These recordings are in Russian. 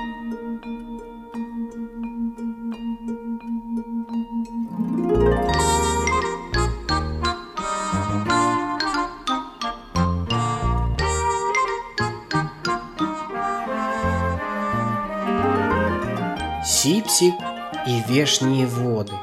Сипсик и вешние воды.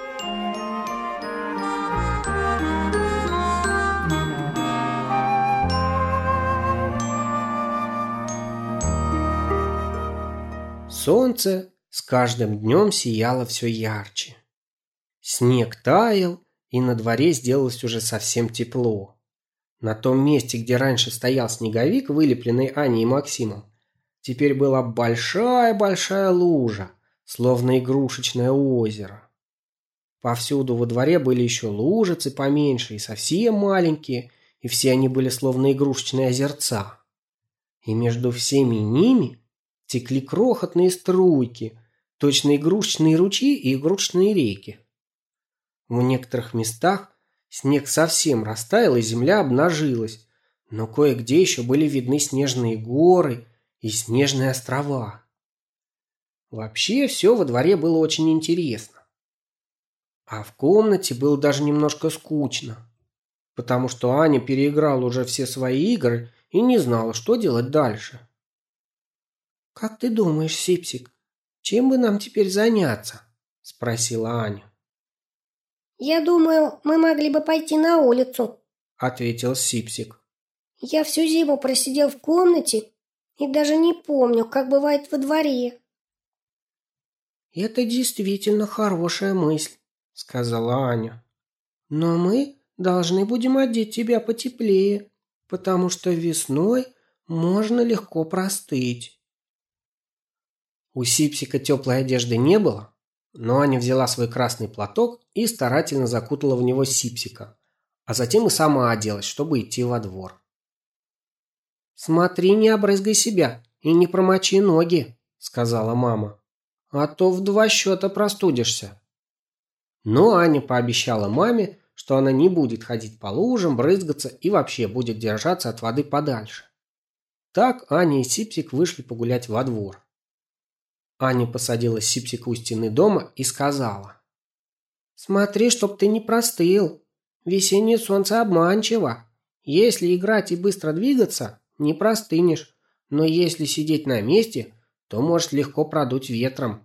Солнце с каждым днем сияло все ярче. Снег таял, и на дворе сделалось уже совсем тепло. На том месте, где раньше стоял снеговик, вылепленный Аней и Максимом, теперь была большая-большая лужа, словно игрушечное озеро. Повсюду во дворе были еще лужицы поменьше и совсем маленькие, и все они были словно игрушечные озерца. И между всеми ними текли крохотные струйки, точно игрушечные ручьи и игрушечные реки. В некоторых местах снег совсем растаял, и земля обнажилась, но кое-где еще были видны снежные горы и снежные острова. Вообще все во дворе было очень интересно. А в комнате было даже немножко скучно, потому что Аня переиграла уже все свои игры и не знала, что делать дальше. «Как ты думаешь, Сипсик, чем бы нам теперь заняться?» – спросила Аня. «Я думаю, мы могли бы пойти на улицу», – ответил Сипсик. «Я всю зиму просидел в комнате и даже не помню, как бывает во дворе». «Это действительно хорошая мысль», – сказала Аня. «Но мы должны будем одеть тебя потеплее, потому что весной можно легко простыть». У Сипсика теплой одежды не было, но Аня взяла свой красный платок и старательно закутала в него Сипсика, а затем и сама оделась, чтобы идти во двор. «Смотри, не обрызгай себя и не промочи ноги», – сказала мама. «А то в 2 счета простудишься». Но Аня пообещала маме, что она не будет ходить по лужам, брызгаться и вообще будет держаться от воды подальше. Так Аня и Сипсик вышли погулять во двор. Аня посадила Сипсика у стены дома и сказала: «Смотри, чтоб ты не простыл. Весеннее солнце обманчиво. Если играть и быстро двигаться, не простынешь, но если сидеть на месте, то можешь легко продуть ветром».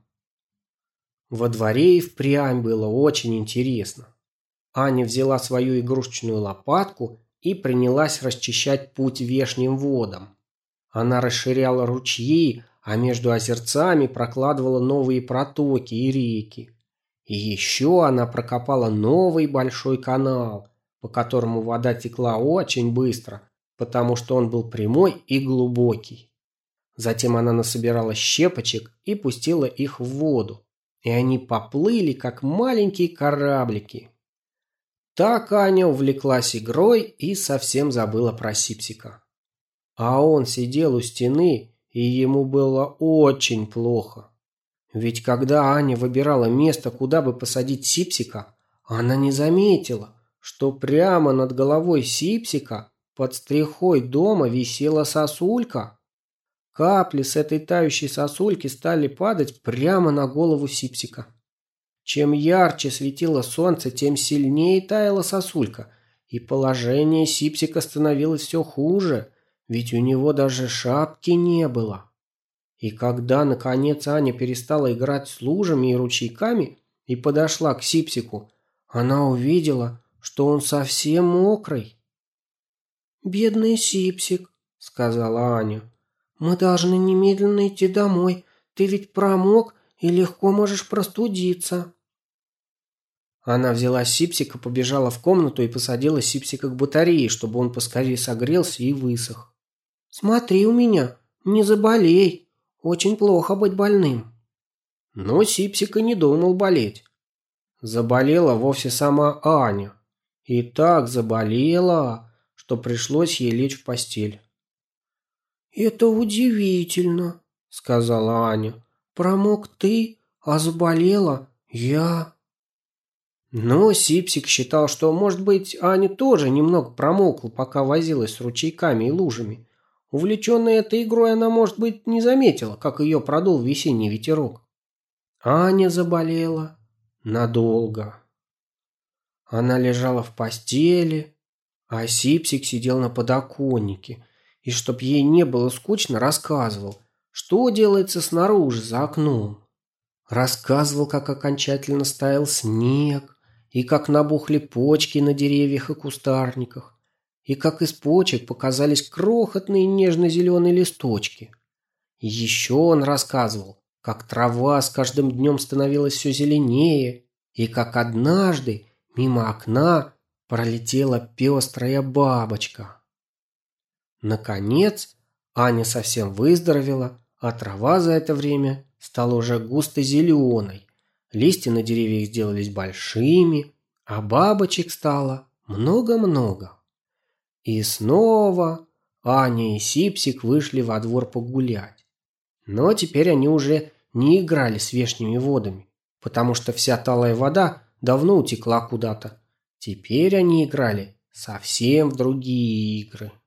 Во дворе и впрямь было очень интересно. Аня взяла свою игрушечную лопатку и принялась расчищать путь вешним водам. Она расширяла ручьи, а между озерцами прокладывала новые протоки и реки. И еще она прокопала новый большой канал, по которому вода текла очень быстро, потому что он был прямой и глубокий. Затем она насобирала щепочек и пустила их в воду, и они поплыли, как маленькие кораблики. Так Аня увлеклась игрой и совсем забыла про Сипсика. А он сидел у стены, и ему было очень плохо. Ведь когда Аня выбирала место, куда бы посадить Сипсика, она не заметила, что прямо над головой Сипсика под стрехой дома висела сосулька. Капли с этой тающей сосульки стали падать прямо на голову Сипсика. Чем ярче светило солнце, тем сильнее таяла сосулька, и положение Сипсика становилось все хуже, ведь у него даже шапки не было. И когда, наконец, Аня перестала играть с лужами и ручейками и подошла к Сипсику, она увидела, что он совсем мокрый. «Бедный Сипсик», — сказала Аня, — «мы должны немедленно идти домой. Ты ведь промок и легко можешь простудиться». Она взяла Сипсика, побежала в комнату и посадила Сипсика к батарее, чтобы он поскорее согрелся и высох. «Смотри у меня, не заболей. Очень плохо быть больным». Но Сипсик и не думал болеть. Заболела вовсе сама Аня. И так заболела, что пришлось ей лечь в постель. «Это удивительно», — сказала Аня. «Промок ты, а заболела я». Но Сипсик считал, что, может быть, Аня тоже немного промокла, пока возилась с ручейками и лужами. Увлеченная этой игрой, она, может быть, не заметила, как ее продул весенний ветерок. Аня заболела надолго. Она лежала в постели, а Сипсик сидел на подоконнике и, чтоб ей не было скучно, рассказывал, что делается снаружи за окном. Рассказывал, как окончательно стаял снег, и как набухли почки на деревьях и кустарниках, и как из почек показались крохотные нежно-зеленые листочки. И еще он рассказывал, как трава с каждым днем становилась все зеленее, и как однажды мимо окна пролетела пестрая бабочка. Наконец, Аня совсем выздоровела, а трава за это время стала уже густо зеленой, листья на деревьях сделались большими, а бабочек стало много-много. И снова Аня и Сипсик вышли во двор погулять. Но теперь они уже не играли с вешними водами, потому что вся талая вода давно утекла куда-то. Теперь они играли совсем в другие игры.